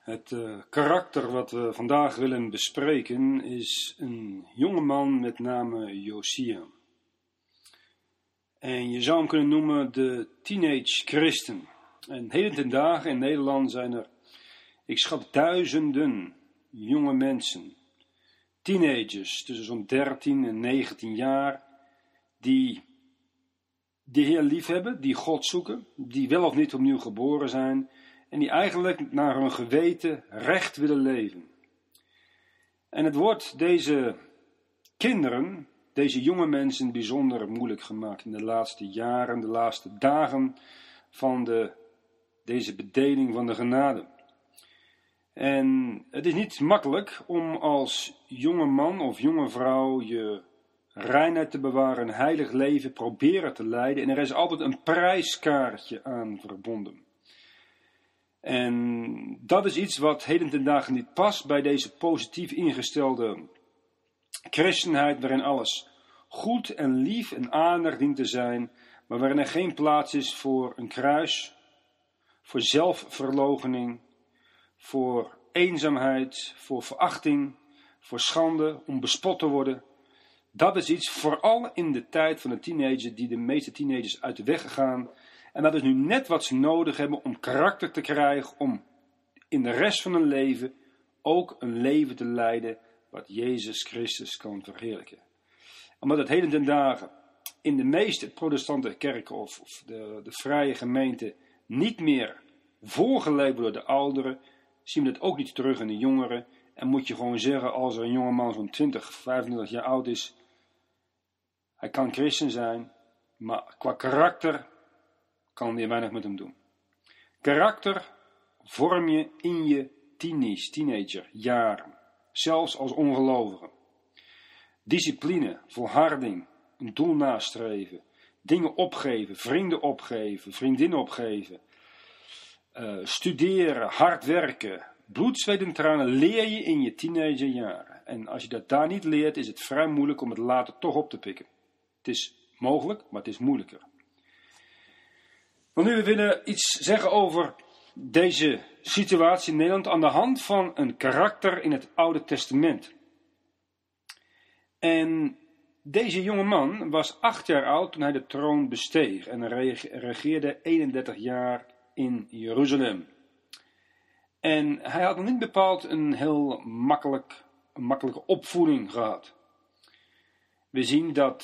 Het karakter wat we vandaag willen bespreken is een jongeman met name Josia. En je zou hem kunnen noemen de teenage christen. En heden ten dagen in Nederland zijn er, ik schat, duizenden jonge mensen, teenagers tussen zo'n 13 en 19 jaar, die de Heer liefhebben, die God zoeken, die wel of niet opnieuw geboren zijn en die eigenlijk naar hun geweten recht willen leven. En het wordt deze kinderen, deze jonge mensen bijzonder moeilijk gemaakt in de laatste jaren, de laatste dagen van deze bedeling van de genade. En het is niet makkelijk om als jonge man of jonge vrouw je reinheid te bewaren, een heilig leven proberen te leiden. En er is altijd een prijskaartje aan verbonden. En dat is iets wat heden ten dagen niet past bij deze positief ingestelde christenheid, waarin alles goed en lief en aardig dient te zijn, maar waarin er geen plaats is voor een kruis, voor zelfverloochening, voor eenzaamheid, voor verachting, voor schande, om bespot te worden. Dat is iets, vooral in de tijd van de teenager, die de meeste teenagers uit de weg gaan. En dat is nu net wat ze nodig hebben om karakter te krijgen, om in de rest van hun leven ook een leven te leiden wat Jezus Christus kan verheerlijken. Omdat het heden ten dagen in de meeste protestante kerken of de vrije gemeente niet meer voorgeleefd wordt door de ouderen, zien we dat ook niet terug in de jongeren. En moet je gewoon zeggen, als er een jongeman zo'n 20, 25 jaar oud is, hij kan christen zijn, maar qua karakter kan je weinig met hem doen. Karakter vorm je in je teenagerjaren, zelfs als ongelovige. Discipline, volharding, een doel nastreven, dingen opgeven, vrienden opgeven, vriendinnen opgeven, studeren, hard werken, bloed, zweet en tranen leer je in je teenagerjaren. En als je dat daar niet leert, is het vrij moeilijk om het later toch op te pikken. Het is mogelijk, maar het is moeilijker. Want nu we willen iets zeggen over deze situatie in Nederland aan de hand van een karakter in het Oude Testament. En deze jonge man was 8 jaar oud toen hij de troon besteeg en regeerde 31 jaar in Jeruzalem. En hij had nog niet bepaald een heel makkelijke opvoeding gehad. We zien dat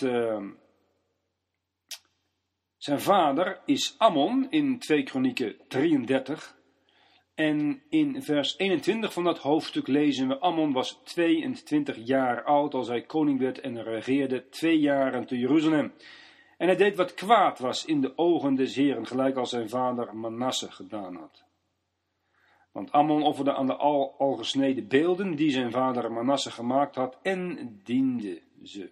zijn vader is Ammon in 2 Kronieken 33. En in vers 21 van dat hoofdstuk lezen we: Ammon was 22 jaar oud als hij koning werd en regeerde 2 jaren te Jeruzalem. En hij deed wat kwaad was in de ogen des Heren, gelijk als zijn vader Manasse gedaan had. Want Ammon offerde aan de al gesneden beelden die zijn vader Manasse gemaakt had en diende ze.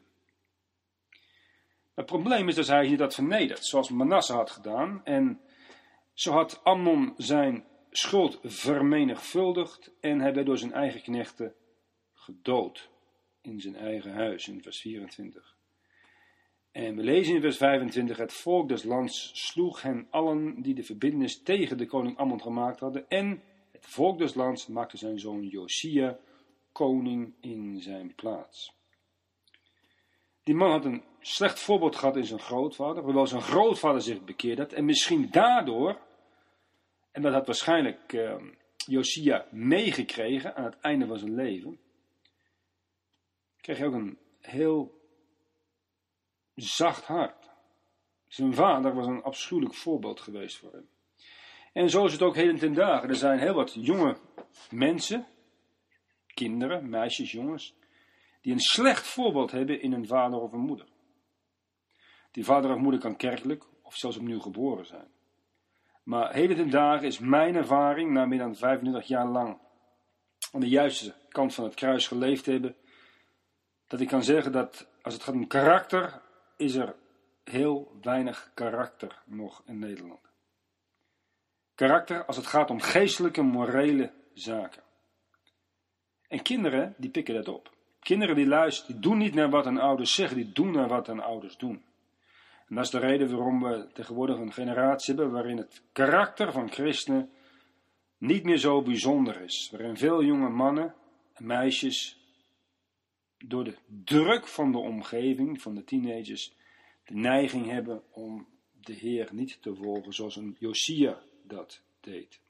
Het probleem is dat hij niet had vernederd, zoals Manasse had gedaan. En zo had Ammon zijn schuld vermenigvuldigd en hij werd door zijn eigen knechten gedood in zijn eigen huis, in vers 24. En we lezen in vers 25: het volk des lands sloeg hen allen die de verbintenis tegen de koning Ammon gemaakt hadden, en het volk des lands maakte zijn zoon Josia koning in zijn plaats. Die man had een slecht voorbeeld gehad in zijn grootvader, hoewel zijn grootvader zich bekeerd had. En misschien daardoor, en dat had waarschijnlijk Josia meegekregen aan het einde van zijn leven, kreeg hij ook een heel zacht hart. Zijn vader was een afschuwelijk voorbeeld geweest voor hem. En zo is het ook heden ten dagen. Er zijn heel wat jonge mensen, kinderen, meisjes, jongens, die een slecht voorbeeld hebben in een vader of een moeder. Die vader of moeder kan kerkelijk of zelfs opnieuw geboren zijn. Maar heden ten dagen is mijn ervaring, na meer dan 25 jaar lang aan de juiste kant van het kruis geleefd hebben, dat ik kan zeggen dat als het gaat om karakter, is er heel weinig karakter nog in Nederland. Karakter als het gaat om geestelijke, morele zaken. En kinderen, die pikken dat op. Kinderen die luisteren, die doen niet naar wat hun ouders zeggen, die doen naar wat hun ouders doen. En dat is de reden waarom we tegenwoordig een generatie hebben waarin het karakter van christenen niet meer zo bijzonder is. Waarin veel jonge mannen en meisjes door de druk van de omgeving, van de teenagers, de neiging hebben om de Heer niet te volgen zoals een Josia dat deed.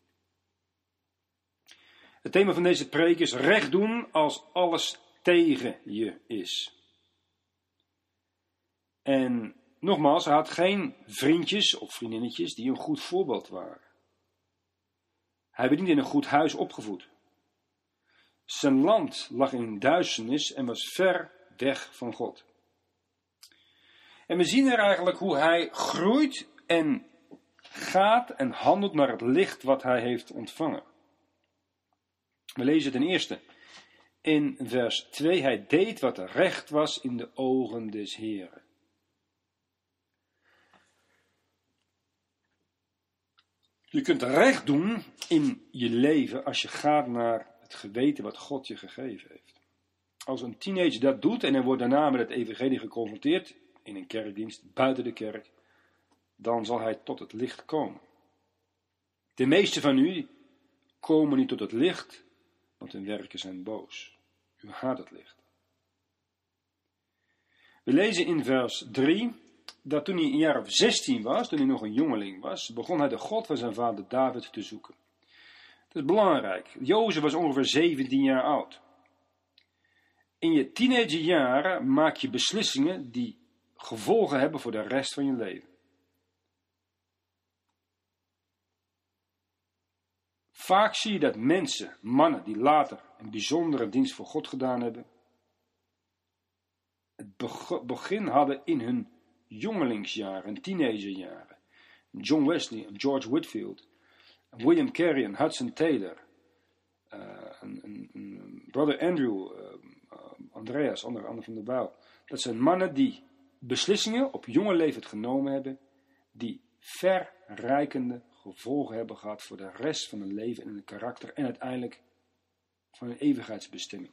Het thema van deze preek is recht doen als alles tegen je is. En nogmaals, hij had geen vriendjes of vriendinnetjes die een goed voorbeeld waren. Hij werd niet in een goed huis opgevoed. Zijn land lag in duisternis en was ver weg van God. En we zien er eigenlijk hoe hij groeit en gaat en handelt naar het licht wat hij heeft ontvangen. We lezen ten eerste in vers 2. Hij deed wat recht was in de ogen des Heeren. Je kunt recht doen in je leven als je gaat naar het geweten wat God je gegeven heeft. Als een teenager dat doet en hij wordt daarna met het evangelie geconfronteerd, in een kerkdienst, buiten de kerk, dan zal hij tot het licht komen. De meeste van u komen niet tot het licht, want hun werken zijn boos. U haat het licht. We lezen in vers 3 dat toen hij een jaar of 16 was, toen hij nog een jongeling was, begon hij de God van zijn vader David te zoeken. Dat is belangrijk. Jozef was ongeveer 17 jaar oud. In je teenagerjaren maak je beslissingen die gevolgen hebben voor de rest van je leven. Vaak zie je dat mensen, mannen die later een bijzondere dienst voor God gedaan hebben, het begin hadden in hun jongelingsjaren, teenagerjaren. John Wesley, George Whitefield, William Carey en Hudson Taylor, brother Andrew, Andreas, Ander van der Bijl. Dat zijn mannen die beslissingen op jonge leeftijd genomen hebben, die verrijkende gevolgen hebben gehad voor de rest van hun leven en hun karakter en uiteindelijk van hun eeuwigheidsbestemming.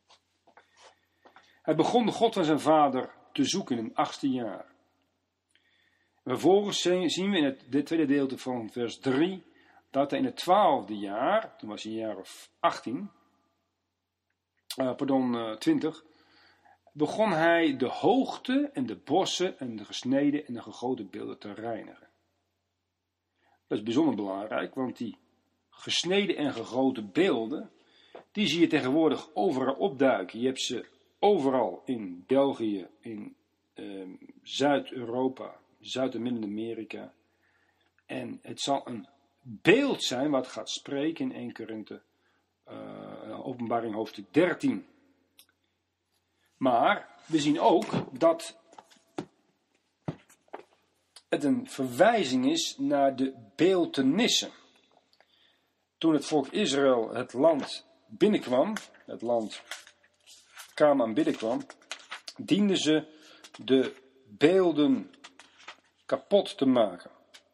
Hij begon de God van zijn vader te zoeken in het 8e jaar. Vervolgens zien we in dit tweede gedeelte van vers 3 dat hij in het 12e jaar, toen was hij een jaar of 20, begon hij de hoogte en de bossen en de gesneden en de gegoten beelden te reinigen. Dat is bijzonder belangrijk, want die gesneden en gegoten beelden, die zie je tegenwoordig overal opduiken. Je hebt ze overal in België, in Zuid-Europa, Zuid- en Midden-Amerika. En het zal een beeld zijn wat gaat spreken in 1 Korinthe, Openbaring hoofdstuk 13. Maar we zien ook dat het een verwijzing is naar de beeltenissen. Toen het volk Israël het land binnenkwam, het land Kanaan binnenkwam, dienden ze de beelden kapot te maken.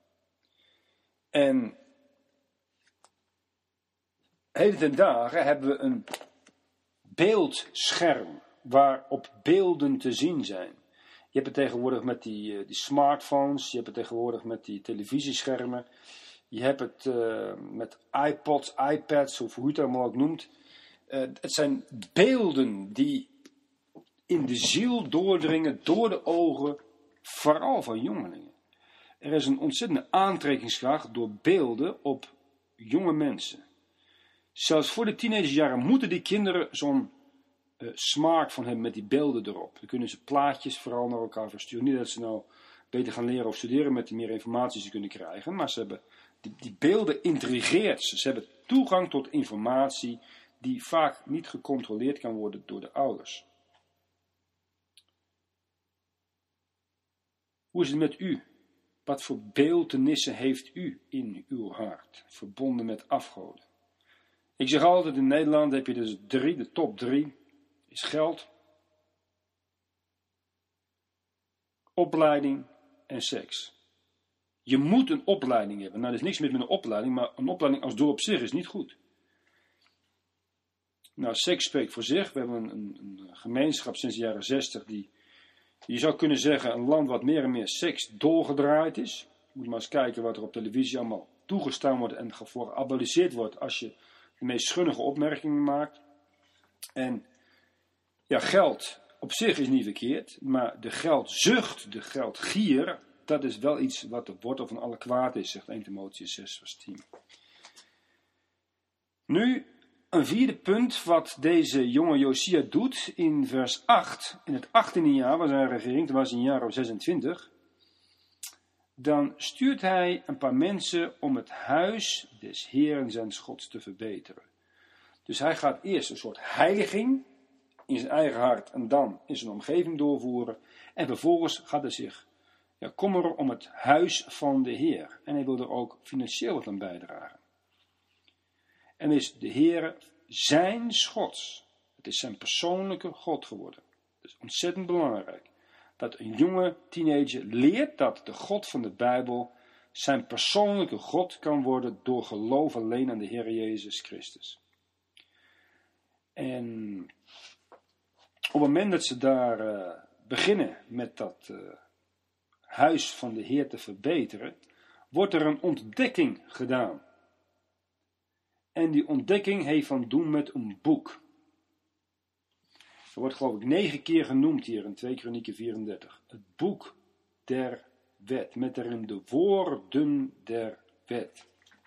En heden ten dagen hebben we een beeldscherm waarop beelden te zien zijn. Je hebt het tegenwoordig met die smartphones, je hebt het tegenwoordig met die televisieschermen, je hebt het met iPods, iPads, of hoe je het allemaal ook noemt. Het zijn beelden die in de ziel doordringen door de ogen, vooral van jongelingen. Er is een ontzettende aantrekkingskracht door beelden op jonge mensen. Zelfs voor de teenagerjaren moeten die kinderen zo'n smartphone hebben met die beelden erop. Dan kunnen ze plaatjes vooral naar elkaar versturen. Niet dat ze nou beter gaan leren of studeren met die meer informatie ze kunnen krijgen, maar ze hebben die beelden intrigeert ze. Ze hebben toegang tot informatie die vaak niet gecontroleerd kan worden door de ouders. Hoe is het met u? Wat voor beeltenissen heeft u in uw hart, verbonden met afgoden? Ik zeg altijd, in Nederland heb je dus de top 3 is geld, opleiding en seks. Je moet een opleiding hebben. Nou, er is niks mis met een opleiding, maar een opleiding als doel op zich is niet goed. Nou, seks spreekt voor zich. We hebben een gemeenschap sinds de jaren 60 die, je zou kunnen zeggen, een land wat meer en meer seks doorgedraaid is. Je moet maar eens kijken wat er op televisie allemaal toegestaan wordt en voor geaboliseerd wordt als je de meest schunnige opmerkingen maakt. En ja, geld op zich is niet verkeerd, maar de geldzucht, de geldgier, dat is wel iets wat de wortel van alle kwaad is, zegt 1 Timotheüs 6 vers 10. Nu, een vierde punt wat deze jonge Josia doet in vers 8. In het 18e jaar was zijn regering, toen was hij een jaar of 26. Dan stuurt hij een paar mensen om het huis des Heeren zijn Gods te verbeteren. Dus hij gaat eerst een soort heiliging in zijn eigen hart en dan in zijn omgeving doorvoeren. En vervolgens gaat hij zich kommeren om het huis van de Heer. En hij wil er ook financieel aan bijdragen. En is de Heere zijn Gods. Het is zijn persoonlijke God geworden. Dat is ontzettend belangrijk. Dat een jonge teenager leert dat de God van de Bijbel zijn persoonlijke God kan worden door geloof alleen aan de Heer Jezus Christus. En op het moment dat ze daar beginnen met dat huis van de Heer te verbeteren, wordt er een ontdekking gedaan. En die ontdekking heeft van doen met een boek. Er wordt geloof ik 9 keer genoemd hier in 2 Kronieken 34. Het boek der wet. Met erin de woorden der wet.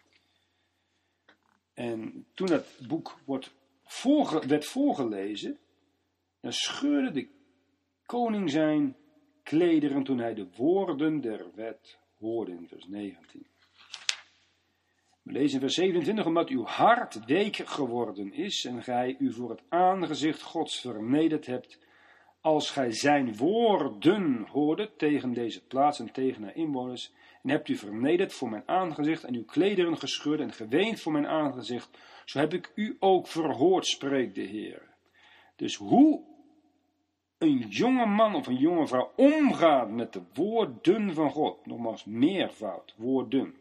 En toen dat boek werd voorgelezen, dan scheurde de koning zijn klederen toen hij de woorden der wet hoorde in vers 19. We lezen in vers 27, omdat uw hart week geworden is en gij u voor het aangezicht Gods vernederd hebt, als gij zijn woorden hoorde tegen deze plaats en tegen haar inwoners, en hebt u vernederd voor mijn aangezicht en uw klederen gescheurd en geweend voor mijn aangezicht, zo heb ik u ook verhoord, spreekt de Heer. Dus hoe een jonge man of een jonge vrouw omgaat met de woorden van God, nogmaals meervoud, woorden.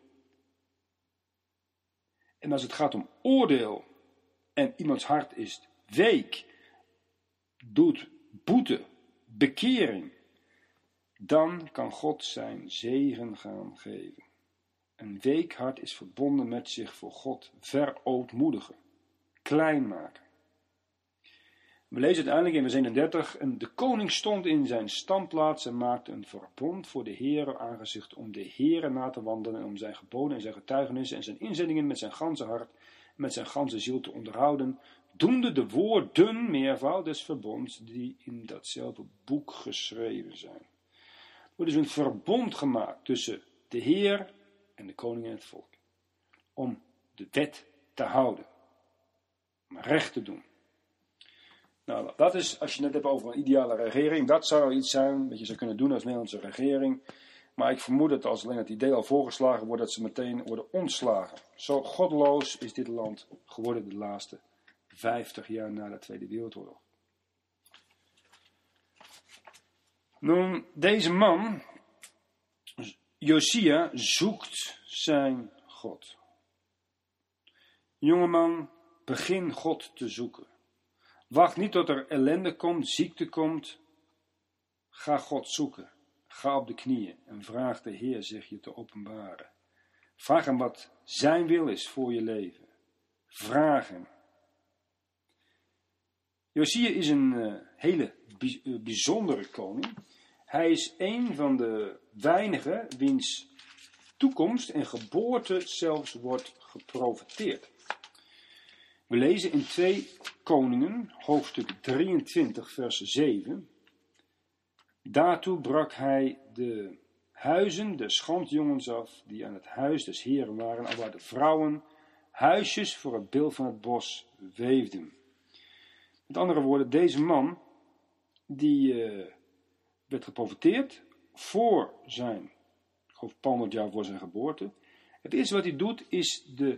En als het gaat om oordeel en iemands hart is week, doet boete, bekering, dan kan God zijn zegen gaan geven. Een week hart is verbonden met zich voor God verootmoedigen, klein maken. We lezen uiteindelijk in vers 31, en de koning stond in zijn standplaats en maakte een verbond voor de Heere aangezicht om de Heere na te wandelen en om zijn geboden en zijn getuigenissen en zijn inzendingen met zijn ganse hart en met zijn ganse ziel te onderhouden, doende de woorden meervoud des verbonds die in datzelfde boek geschreven zijn. Er wordt dus een verbond gemaakt tussen de Heer en de koning en het volk, om de wet te houden, om recht te doen. Nou, dat is, als je het net hebt over een ideale regering, dat zou iets zijn wat je zou kunnen doen als Nederlandse regering. Maar ik vermoed dat als alleen het idee al voorgeslagen wordt, dat ze meteen worden ontslagen. Zo godloos is dit land geworden de laatste 50 jaar na de Tweede Wereldoorlog. Nu, deze man, Josia, zoekt zijn God. Jongeman, begin God te zoeken. Wacht niet tot er ellende komt, ziekte komt. Ga God zoeken. Ga op de knieën en vraag de Heer zich je te openbaren. Vraag hem wat zijn wil is voor je leven. Vraag hem. Josia is een hele bijzondere koning. Hij is een van de weinigen wiens toekomst en geboorte zelfs wordt geprofeteerd. We lezen in 2 Koningen, hoofdstuk 23, vers 7. Daartoe brak hij de huizen der schandjongens af, die aan het huis des Heeren waren, alwaar de vrouwen huisjes voor het beeld van het bos weefden. Met andere woorden, deze man, die werd geprofeteerd voor zijn, ik geloof 200 jaar voor zijn geboorte. Het eerste wat hij doet, is de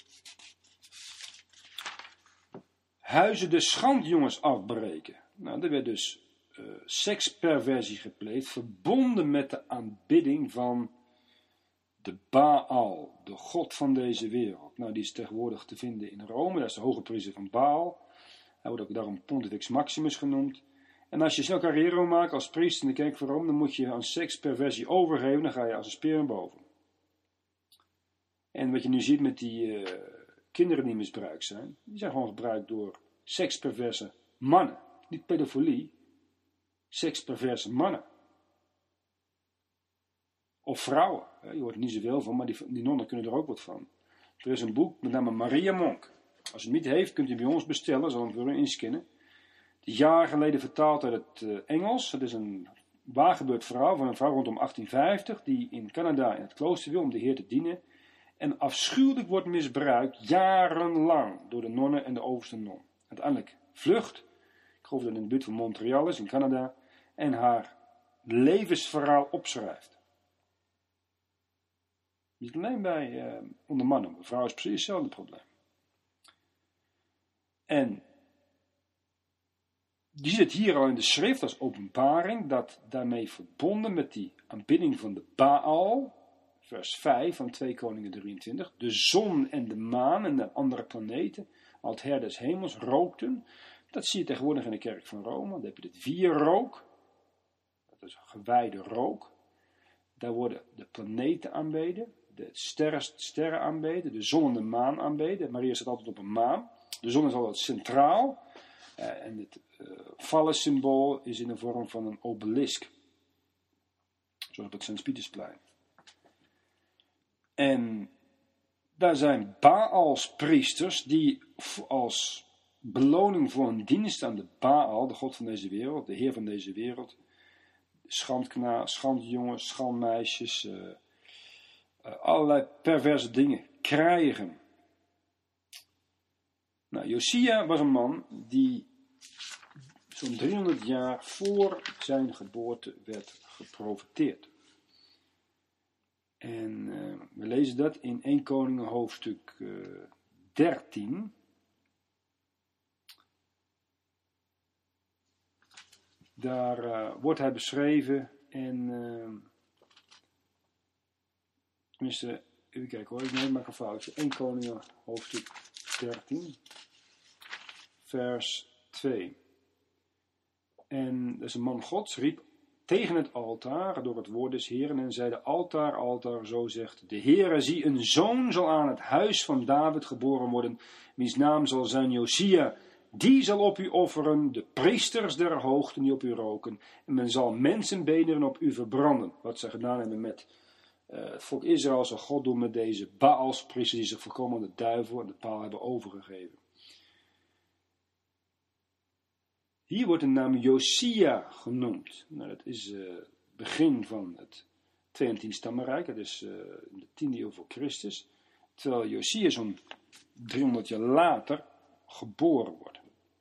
huizen de schandjongens afbreken. Nou, er werd dus seksperversie gepleegd, verbonden met de aanbidding van de Baal, de god van deze wereld. Nou, die is tegenwoordig te vinden in Rome, dat is de hoge priester van Baal. Hij wordt ook daarom Pontifex Maximus genoemd. En als je snel carrière wil maken als priester in de kerk van Rome, dan moet je aan seksperversie overgeven, dan ga je als een speer naar boven. En wat je nu ziet met die kinderen die misbruikt zijn, die zijn gewoon gebruikt door seksperverse mannen. Niet pedofilie, seksperverse mannen. Of vrouwen. Je hoort er niet zoveel van, maar die nonnen kunnen er ook wat van. Er is een boek, met name Maria Monk. Als u het niet heeft, kunt u bij ons bestellen, zal ik voor u inscannen. Die jaren geleden vertaald uit het Engels. Het is een waargebeurd verhaal van een vrouw rondom 1850, die in Canada in het klooster wil om de Heer te dienen. En afschuwelijk wordt misbruikt, jarenlang, door de nonnen en de overste non. Uiteindelijk vlucht, ik geloof dat het in de buurt van Montreal is, in Canada, en haar levensverhaal opschrijft. Niet alleen bij onder mannen, bij vrouwen is precies hetzelfde probleem. En je ziet het hier al in de schrift als openbaring, dat daarmee verbonden met die aanbidding van de Baal, vers 5 van 2 Koningen 23, de zon en de maan en de andere planeten, al het heer des hemels, rookten. Dat zie je tegenwoordig in de kerk van Rome. Dan heb je het wierrook, dat is gewijde rook. Daar worden de planeten aanbeden, de sterren aanbeden, de zon en de maan aanbeden. Maria staat altijd op een maan. De zon is altijd centraal. En het vallensymbool is in de vorm van een obelisk. Zoals op het Sint-Pietersplein. En daar zijn Baalspriesters die als beloning voor hun dienst aan de Baal, de god van deze wereld, de heer van deze wereld, schandjongens, schandmeisjes, allerlei perverse dingen krijgen. Nou, Josia was een man die zo'n 300 jaar voor zijn geboorte werd geprofeteerd. En we lezen dat in 1 Koningen hoofdstuk 13. Daar wordt hij beschreven en tenminste, even kijken hoor, ik maak een foutje. 1 Koningen hoofdstuk 13, vers 2. En dus een man Gods riep tegen het altaar door het woord des Heeren en zeide: altaar, altaar, zo zegt de Heere, zie, een zoon zal aan het huis van David geboren worden, wiens naam zal zijn Josia. Die zal op u offeren, de priesters der hoogten die op u roken, en men zal mensenbeenderen op u verbranden. Wat ze gedaan hebben met het volk Israël, zal God doen met deze Baalspriesters die zich volkomen aan de duivel en de paal hebben overgegeven. Hier wordt de naam Josia genoemd. Nou, dat is het begin van het 22 stammenrijk, dat is in de 10e eeuw voor Christus. Terwijl Josia zo'n 300 jaar later geboren wordt.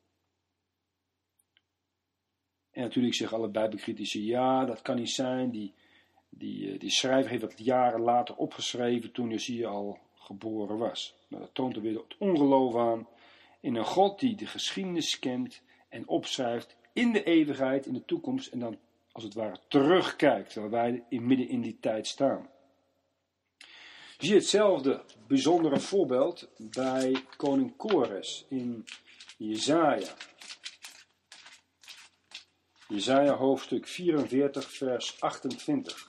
En natuurlijk zeggen alle bijbelcritici, ja, dat kan niet zijn. Die schrijver heeft dat jaren later opgeschreven toen Josia al geboren was. Maar dat toont er weer het ongeloof aan in een God die de geschiedenis kent en opschrijft in de eeuwigheid, in de toekomst, en dan als het ware terugkijkt, terwijl wij midden in die tijd staan. Je ziet hetzelfde bijzondere voorbeeld bij koning Kores in Jesaja. Jesaja hoofdstuk 44 vers 28.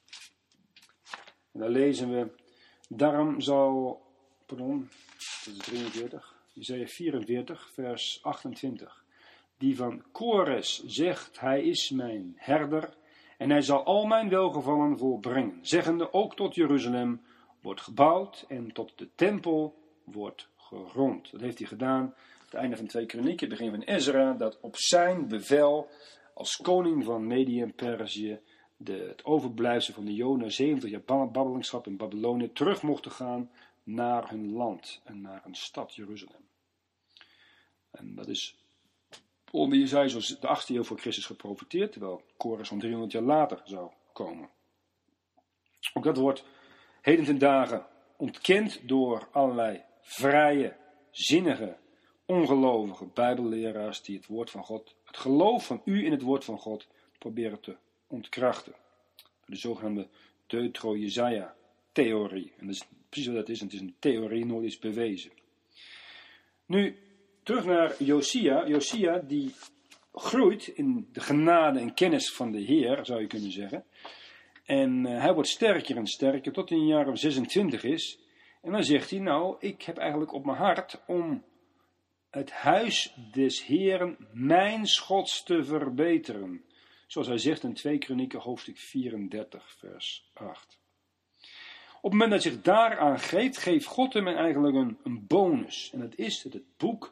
En daar lezen we, daarom zal, dat is 43, Jesaja 44 vers 28. Die van Kores zegt, hij is mijn herder en hij zal al mijn welgevallen volbrengen. Zeggende, ook tot Jeruzalem wordt gebouwd en tot de tempel wordt gerond. Dat heeft hij gedaan aan het einde van 2 Kronieken, begin van Ezra, dat op zijn bevel als koning van Medië en Perzië het overblijfsel van de Joden na 70 jaar ballingschap in Babylonië terug mochten gaan naar hun land en naar een stad Jeruzalem. En dat is onder Jesaja zoals de 8e eeuw voor Christus geprofeteerd, terwijl Kores zo'n 300 jaar later zou komen. Ook dat wordt heden ten dagen ontkend door allerlei vrije, zinnige, ongelovige bijbelleraars die het woord van God, het geloof van u in het woord van God, proberen te ontkrachten. De zogenaamde Deutero-Jesaja-theorie. En dat is precies wat dat is, en het is een theorie, nooit is bewezen. Nu, terug naar Josia. Josia die groeit in de genade en kennis van de Heer, zou je kunnen zeggen. En hij wordt sterker en sterker tot hij een jaar of 26 is. En dan zegt hij, nou, ik heb eigenlijk op mijn hart om het huis des Heeren, mijns Gods, te verbeteren. Zoals hij zegt in 2 Kronieken hoofdstuk 34 vers 8. Op het moment dat hij zich daaraan geeft God hem eigenlijk een bonus. En dat is dat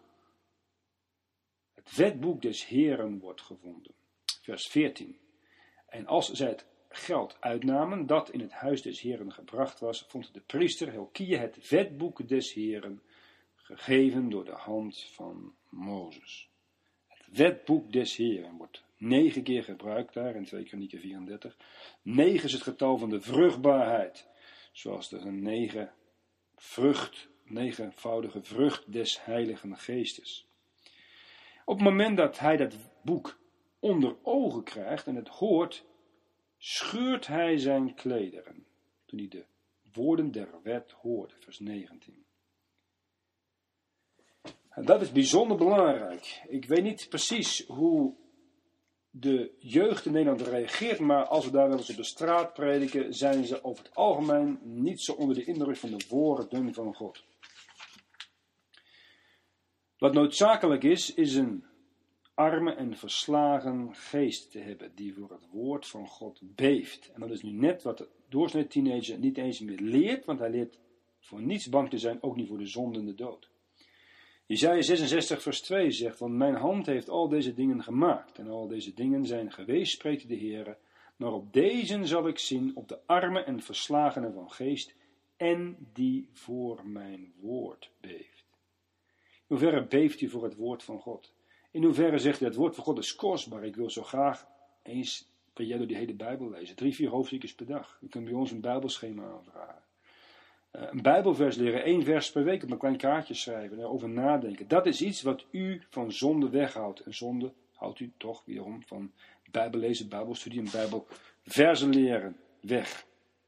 het wetboek des Heeren wordt gevonden. Vers 14. En als zij het geld uitnamen dat in het huis des Heeren gebracht was, vond de priester Hilkia het wetboek des Heeren, gegeven door de hand van Mozes. Het wetboek des Heeren wordt 9 keer gebruikt daar in 2 Kronieken 34. 9 is het getal van de vruchtbaarheid. Zoals de 9voudige vrucht des Heiligen Geestes. Op het moment dat hij dat boek onder ogen krijgt en het hoort, scheurt hij zijn klederen. Toen hij de woorden der wet hoorde, vers 19. En dat is bijzonder belangrijk. Ik weet niet precies hoe de jeugd in Nederland reageert, maar als we daar wel eens op de straat prediken, zijn ze over het algemeen niet zo onder de indruk van de woorden van God. Wat noodzakelijk is een arme en verslagen geest te hebben, die voor het woord van God beeft. En dat is nu net wat de doorsnee teenager niet eens meer leert, want hij leert voor niets bang te zijn, ook niet voor de zonde en de dood. Jesaja 66 vers 2 zegt, want mijn hand heeft al deze dingen gemaakt, en al deze dingen zijn geweest, spreekt de Heere, maar op deze zal ik zien, op de armen en verslagenen van geest, en die voor mijn woord beeft. In hoeverre beeft u voor het woord van God? In hoeverre zegt u, het woord van God is kostbaar, ik wil zo graag eens per jaar door die hele Bijbel lezen, 3-4 hoofdstukjes per dag. U kunt bij ons een Bijbelschema aanvragen. Een Bijbelvers leren, 1 vers per week op een klein kaartje schrijven, erover nadenken. Dat is iets wat u van zonde weghoudt. En zonde houdt u toch wederom van Bijbel lezen, Bijbelstudie en Bijbelversen leren weg.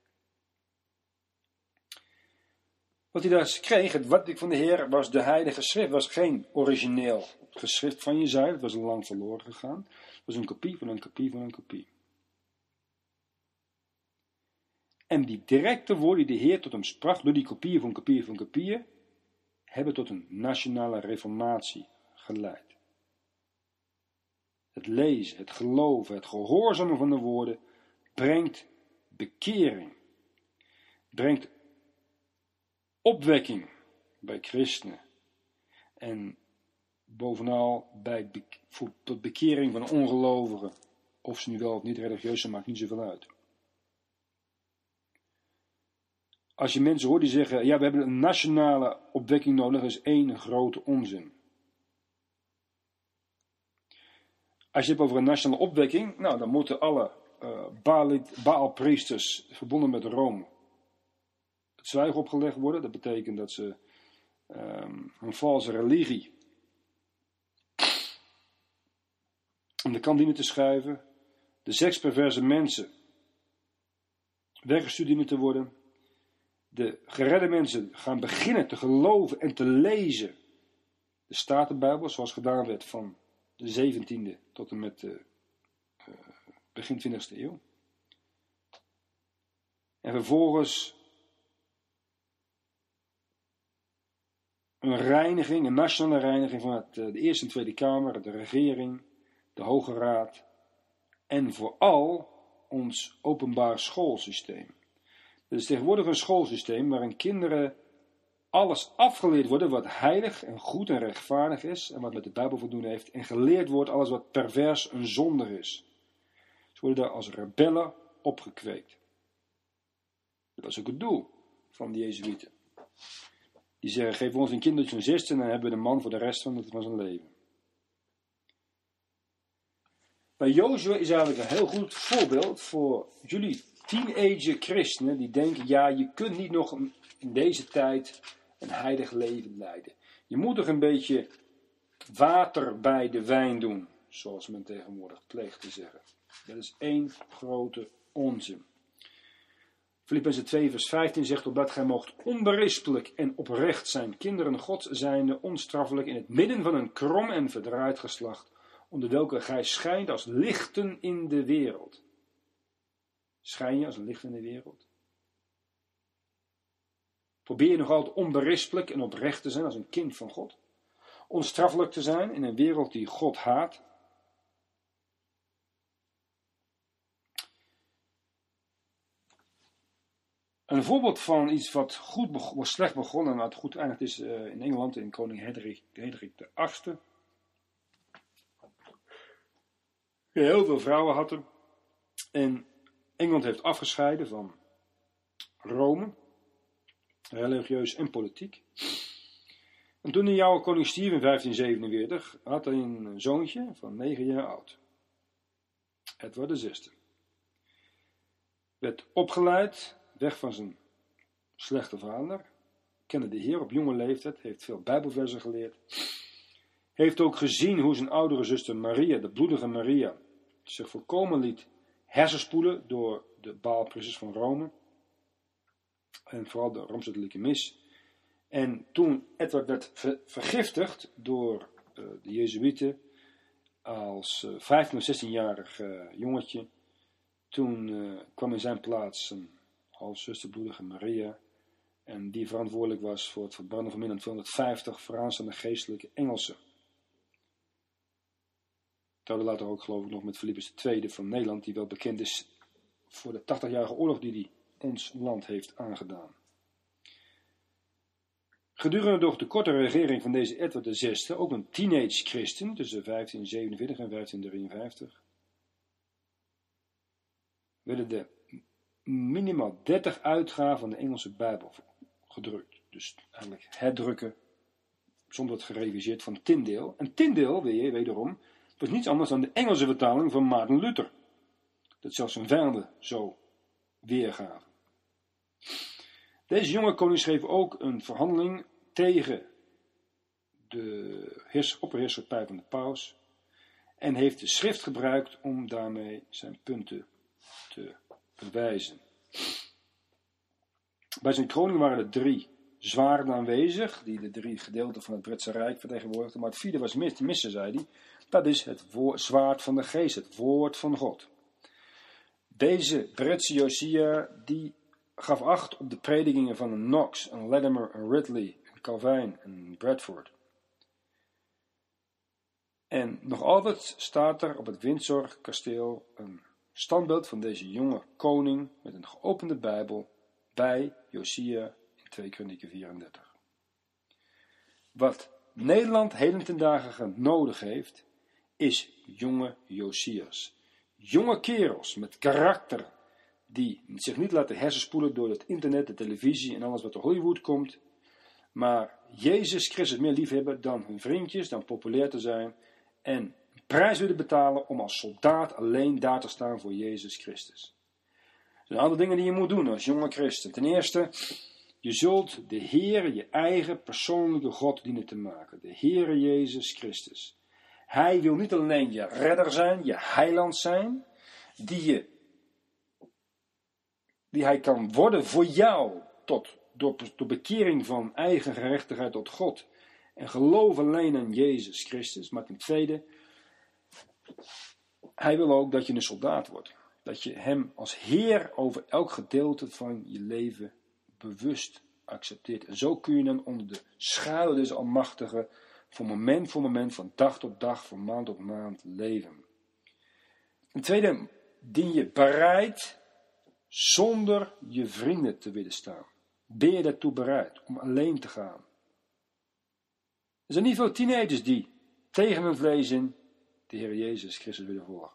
Wat hij daar kreeg, het wat ik van de Heer, was de Heilige Schrift. Het was geen origineel geschrift van Jesaja, het was al lang verloren gegaan. Het was een kopie van een kopie van een kopie. En die directe woorden die de Heer tot hem sprak, door die kopieën van kopieën van kopieën, hebben tot een nationale reformatie geleid. Het lezen, het geloven, het gehoorzamen van de woorden brengt bekering, brengt opwekking bij christenen en bovenal tot bekering van ongelovigen, of ze nu wel of niet religieus zijn, maakt niet zoveel uit. Als je mensen hoort die zeggen, ja, we hebben een nationale opwekking nodig, dat is één grote onzin. Als je het hebt over een nationale opwekking, nou, dan moeten alle Baalpriesters verbonden met Rome het zwijgen opgelegd worden. Dat betekent dat ze een valse religie aan de kant dienen te schuiven. De seksperverse mensen weggestuurd dienen te worden. De geredde mensen gaan beginnen te geloven en te lezen de Statenbijbel, zoals gedaan werd van de 17e tot en met de begin 20e eeuw. En vervolgens een reiniging, een nationale reiniging van de Eerste en Tweede Kamer, de regering, de Hoge Raad en vooral ons openbaar schoolsysteem. Het is tegenwoordig een schoolsysteem waarin kinderen alles afgeleerd worden wat heilig en goed en rechtvaardig is en wat met de Bijbel voldoen heeft en geleerd wordt alles wat pervers en zondig is. Ze worden daar als rebellen opgekweekt. Dat was ook het doel van de Jezuïeten. Die zeggen, geef ons een kindertje van 16 en dan hebben we de man voor de rest van zijn leven. Maar Jozua is eigenlijk een heel goed voorbeeld voor jullie teenager christenen die denken, ja, je kunt niet nog in deze tijd een heilig leven leiden. Je moet toch een beetje water bij de wijn doen, zoals men tegenwoordig pleegt te zeggen. Dat is één grote onzin. Filippenzen 2 vers 15 zegt, opdat gij moogt onberispelijk en oprecht zijn, kinderen Gods zijnde, onstraffelijk in het midden van een krom en verdraaid geslacht, onder welke gij schijnt als lichten in de wereld. Schijn je als een licht in de wereld? Probeer je nog altijd onberispelijk en oprecht te zijn als een kind van God? Onstraffelijk te zijn in een wereld die God haat? Een voorbeeld van iets wat slecht begonnen en wat goed eindigt is in Engeland in koning Hendrik VIII. Die heel veel vrouwen hadden. En Engeland heeft afgescheiden van Rome, religieus en politiek. En toen de jouwe koning stierf in 1547, had hij een zoontje van 9 jaar oud. Edward VI. Werd opgeleid, weg van zijn slechte vader, kende de Heer op jonge leeftijd, heeft veel Bijbelversen geleerd. Heeft ook gezien hoe zijn oudere zuster Maria, de bloedige Maria, zich volkomen liet hersenspoelen door de Baalpriesters van Rome. En vooral de Rooms-Katholieke Mis. En toen Edward werd vergiftigd door de Jezuïeten als 15 of 16-jarig jongetje. Toen kwam in zijn plaats een halfzuster bloedige Maria. En die verantwoordelijk was voor het verbannen van meer dan 250 vooraanstaande geestelijke Engelsen. Trouwens later ook geloof ik nog met Philippus II van Nederland, die wel bekend is voor de 80-jarige oorlog die hij ons land heeft aangedaan. Gedurende de korte regering van deze Edward VI, ook een teenage christen tussen 1547 en 1553, werden er minimaal 30 uitgaven van de Engelse Bijbel gedrukt. Dus eigenlijk herdrukken, zonder het gereviseerd, van Tyndale. En Tyndale, wederom, was niets anders dan de Engelse vertaling van Maarten Luther. Dat zelfs zijn vijanden zo weergaven. Deze jonge koning schreef ook een verhandeling tegen de opperheerschappij van de paus en heeft de schrift gebruikt om daarmee zijn punten te bewijzen. Bij zijn kroning waren er 3 zwaarden aanwezig, die de 3 gedeelten van het Britse Rijk vertegenwoordigden, maar het 4e was te missen, zei hij. Dat is het zwaard van de geest, het woord van God. Deze Britse Josia, die gaf acht op de predikingen van een Knox, een Latimer, een Ridley, een Calvin en Bradford. En nog altijd staat er op het Windsor kasteel een standbeeld van deze jonge koning met een geopende Bijbel bij Josia in 2 Kronieken 34. Wat Nederland heden ten dagen nodig heeft, is jonge Josia's. Jonge kerels met karakter, die zich niet laten hersenspoelen door het internet, de televisie en alles wat uit Hollywood komt, maar Jezus Christus meer lief hebben dan hun vriendjes, dan populair te zijn en een prijs willen betalen om als soldaat alleen daar te staan voor Jezus Christus. Er zijn een aantal dingen die je moet doen als jonge christen. Ten eerste, je zult de Heere, je eigen persoonlijke God dienen te maken. De Heere Jezus Christus. Hij wil niet alleen je redder zijn, je heiland zijn, die hij kan worden voor jou, door bekering van eigen gerechtigheid tot God. En geloof alleen aan Jezus Christus. Maar ten tweede, hij wil ook dat je een soldaat wordt. Dat je hem als Heer over elk gedeelte van je leven bewust accepteert. En zo kun je dan onder de schaduw des Almachtige voor moment, van dag tot dag, van maand tot maand leven. Ten tweede, dien je bereid zonder je vrienden te willen staan. Ben je daartoe bereid om alleen te gaan? Er zijn niet veel teenagers die tegen hun vlees in de Heer Jezus Christus willen volgen.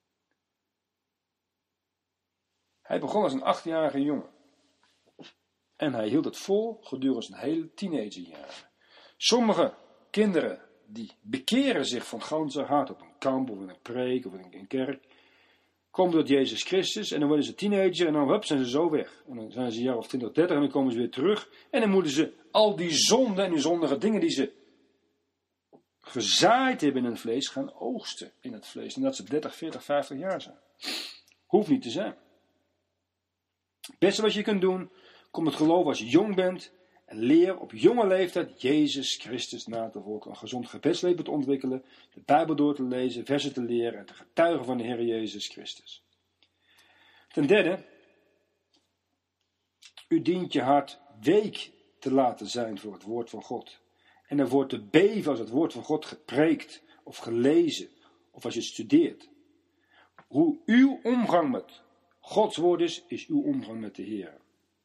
Hij begon als een 8-jarige jongen. En hij hield het vol gedurende zijn hele teenagerjaren. Sommige kinderen die bekeren zich van ganse hart op een kamp of in een preek of in een kerk. Komen tot Jezus Christus en dan worden ze teenager en dan hup, zijn ze zo weg. En dan zijn ze een jaar of 20, 30 en dan komen ze weer terug. En dan moeten ze al die zonden en die zondige dingen die ze gezaaid hebben in het vlees gaan oogsten in het vlees. En dat ze 30, 40, 50 jaar zijn. Hoeft niet te zijn. Het beste wat je kunt doen, kom het geloof als je jong bent en leer op jonge leeftijd Jezus Christus na te volgen. Een gezond gebedsleven te ontwikkelen, de Bijbel door te lezen, versen te leren en te getuigen van de Heer Jezus Christus. Ten derde, u dient je hart week te laten zijn voor het woord van God. En ervoor te beven als het woord van God gepreekt of gelezen of als je het studeert. Hoe uw omgang met Gods woord is uw omgang met de Heer.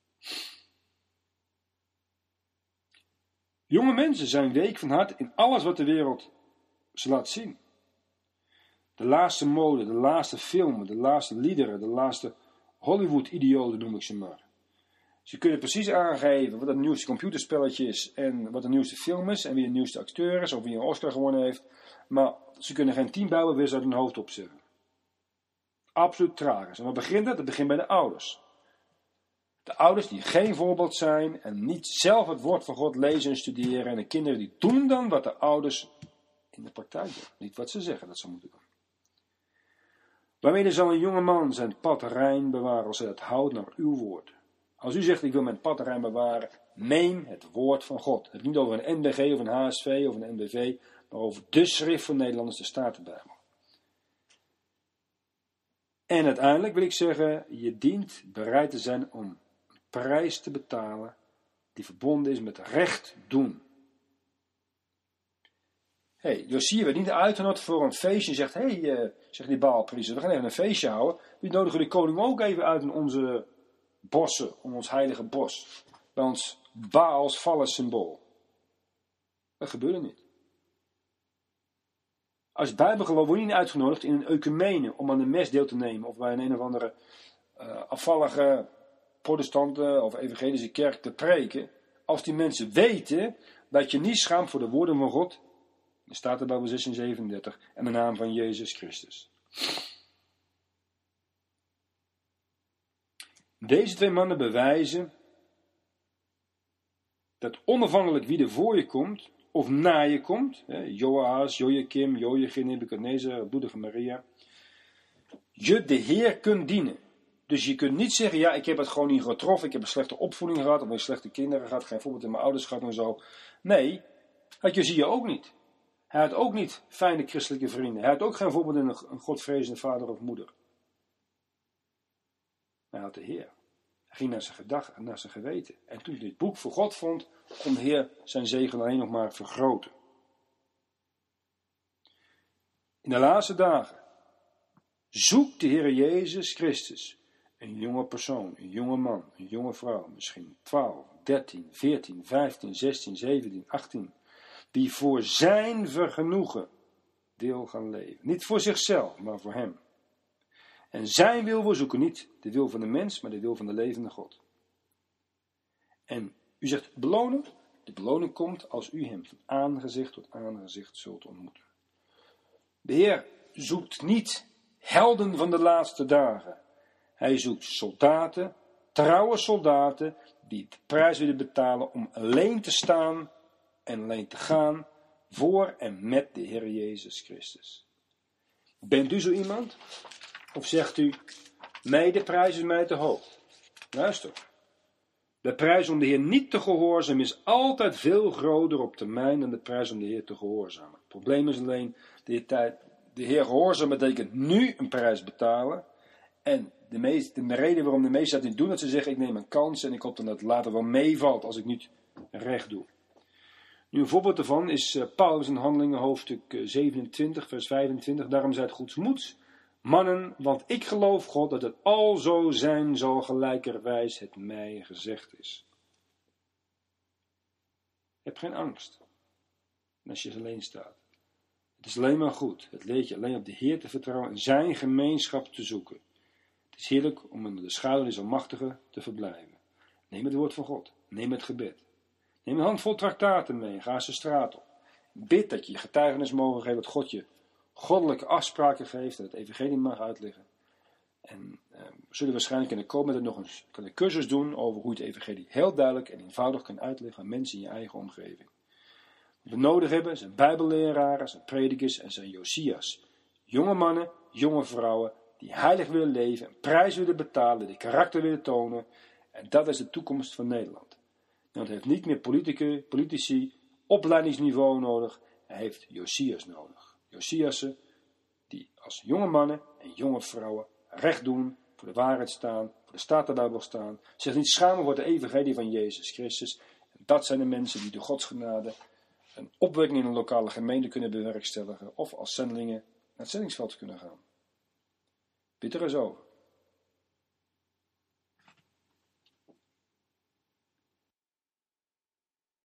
Jonge mensen zijn week van hart in alles wat de wereld ze laat zien. De laatste mode, de laatste filmen, de laatste liederen, de laatste Hollywood-idiolen noem ik ze maar. Ze kunnen precies aangeven wat het nieuwste computerspelletje is en wat de nieuwste film is en wie de nieuwste acteur is of wie een Oscar gewonnen heeft. Maar ze kunnen geen 10 Bijbelversen uit hun hoofd opzeggen. Absoluut tragisch. En wat begint dat? Het begint bij de ouders. De ouders die geen voorbeeld zijn en niet zelf het woord van God lezen en studeren. En de kinderen die doen dan wat de ouders in de praktijk doen. Niet wat ze zeggen dat ze moeten doen. Waarmee zal een jonge man zijn pad rein bewaren als hij het houdt naar uw woord. Als u zegt ik wil mijn pad rein bewaren, neem het woord van God. Het niet over een NBG of een HSV of een NBV, maar over de schrift van Nederlanders, de Statenbijbel. En uiteindelijk wil ik zeggen, je dient bereid te zijn om een prijs te betalen die verbonden is met recht doen. Josia werd niet uitgenodigd voor een feestje en zegt, zegt die Baalpriester, we gaan even een feestje houden. We nodigen de koning ook even uit in onze bossen, om ons heilige bos. Bij ons Baals vallen symbool. Dat gebeurde niet. Als bijbelgeloof word je niet uitgenodigd in een ecumene om aan de mes deel te nemen. Of bij een of andere afvallige protestanten of evangelische kerk te preken. Als die mensen weten dat je niet schaamt voor de woorden van God. Dan staat er bij 1637 en de naam van Jezus Christus. Deze 2 mannen bewijzen dat onafhankelijk wie er voor je komt of na je komt, Joas, Jojakim, Jojachin, Nebukadnezar, bloedige Maria, je de Heer kunt dienen. Dus je kunt niet zeggen, ja, ik heb het gewoon niet getroffen, ik heb een slechte opvoeding gehad, of een slechte kinderen gehad, geen voorbeeld in mijn ouders gehad en zo. Nee, had Josia ook niet. Hij had ook niet fijne christelijke vrienden. Hij had ook geen voorbeeld in een godvrezende vader of moeder. Hij had de Heer. Hij ging naar zijn gedachten, naar zijn geweten. En toen hij dit boek voor God vond, kon de Heer zijn zegen alleen nog maar vergroten. In de laatste dagen zoekt de Heer Jezus Christus een jonge persoon, een jonge man, een jonge vrouw, misschien 12, 13, 14, 15, 16, 17, 18, die voor zijn vergenoegen deel gaan leven. Niet voor zichzelf, maar voor hem. En zijn wil we zoeken, niet de wil van de mens, maar de wil van de levende God. En u zegt belonen? De beloning komt als u hem van aangezicht tot aangezicht zult ontmoeten. De Heer zoekt niet helden van de laatste dagen. Hij zoekt soldaten, trouwe soldaten, die de prijs willen betalen om alleen te staan en alleen te gaan voor en met de Heer Jezus Christus. Bent u zo iemand? Of zegt u, nee, de prijs is mij te hoog. Luister. De prijs om de Heer niet te gehoorzamen is altijd veel groter op termijn dan de prijs om de Heer te gehoorzamen. Het probleem is alleen, de Heer gehoorzamen betekent nu een prijs betalen. En de reden waarom de meesten dat niet doen, dat ze zeggen, ik neem een kans en ik hoop dan dat het later wel meevalt als ik niet recht doe. Nu een voorbeeld daarvan is Paulus in Handelingen hoofdstuk 27 vers 25. Daarom zijt goedsmoeds, mannen, want ik geloof God dat het al zo zijn zal gelijkerwijs het mij gezegd is. Heb geen angst als je alleen staat. Het is alleen maar goed. Het leert je alleen op de Heer te vertrouwen en zijn gemeenschap te zoeken. Het is heerlijk om onder de schaduw des Almachtige te verblijven. Neem het woord van God. Neem het gebed. Neem een handvol traktaten mee en ga eens de straat op. Bid dat je getuigenis mogen geven dat God je goddelijke afspraken geeft en het evangelie mag uitleggen. En we zullen waarschijnlijk in de komende nog een cursus doen over hoe je het evangelie heel duidelijk en eenvoudig kan uitleggen aan mensen in je eigen omgeving. Wat we nodig hebben zijn bijbelleraren, zijn predikers en zijn Josia's. Jonge mannen, jonge vrouwen die heilig willen leven, een prijs willen betalen, die karakter willen tonen. En dat is de toekomst van Nederland. Nederland heeft niet meer politici, opleidingsniveau nodig. Hij heeft Josia's nodig. Josia's die als jonge mannen en jonge vrouwen recht doen voor de waarheid staan, voor de Statenbijbel staan, zich niet schamen voor de evangelie van Jezus Christus. En dat zijn de mensen die door Gods genade een opwekking in een lokale gemeente kunnen bewerkstelligen of als zendelingen naar het zendingsveld kunnen gaan. Bid er eens over.